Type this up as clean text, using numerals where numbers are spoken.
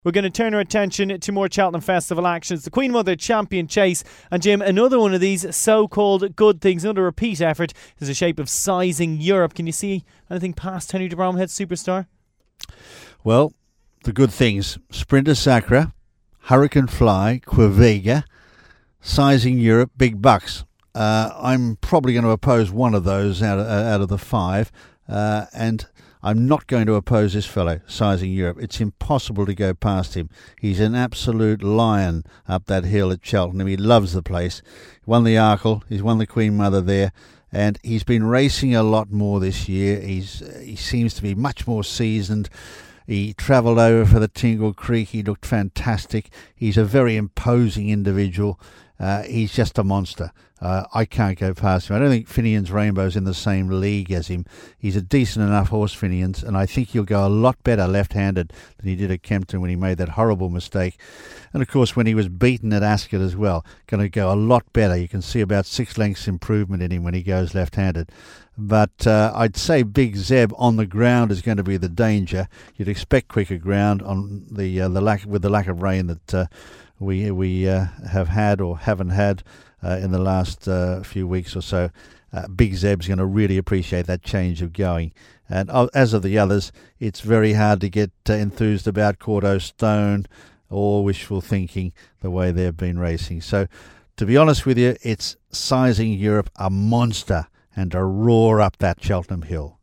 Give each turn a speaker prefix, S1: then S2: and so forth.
S1: We're going to turn our attention to more Cheltenham Festival actions. The Queen Mother Champion Chase. And Jim, another one of these so-called good things, another repeat effort, is the shape of Sizing Europe. Can you see anything past Henry de Bromhead Superstar?
S2: Well, the good things: Sprinter Sacra, Hurricane Fly, Quevega, Sizing Europe, Big Bucks. I'm probably going to oppose one of those out of the five, and I'm not going to oppose this fellow, Sizing Europe. It's impossible to go past him. He's an absolute lion up that hill at Cheltenham. He loves the place. He won the Arkle. He's won the Queen Mother there. And he's been racing a lot more this year. He seems to be much more seasoned. He travelled over for the Tingle Creek. He looked fantastic. He's a very imposing individual. He's just a monster. I can't go past him. I don't think Finian's Rainbow's in the same league as him. He's a decent enough horse, Finian's, and I think he'll go a lot better left-handed than he did at Kempton when he made that horrible mistake. And, of course, when he was beaten at Ascot as well, going to go a lot better. You can see about 6 lengths improvement in him when he goes left-handed. But I'd say Big Zeb on the ground is going to be the danger. You'd expect quicker ground on the lack of rain that we have had or haven't had in the last few weeks or so. Big Zeb's going to really appreciate that change of going. And as of the others, it's very hard to get enthused about Cordo Stone or wishful thinking the way they've been racing. So, to be honest with you, it's Sizing Europe, a monster, and a roar up that Cheltenham hill.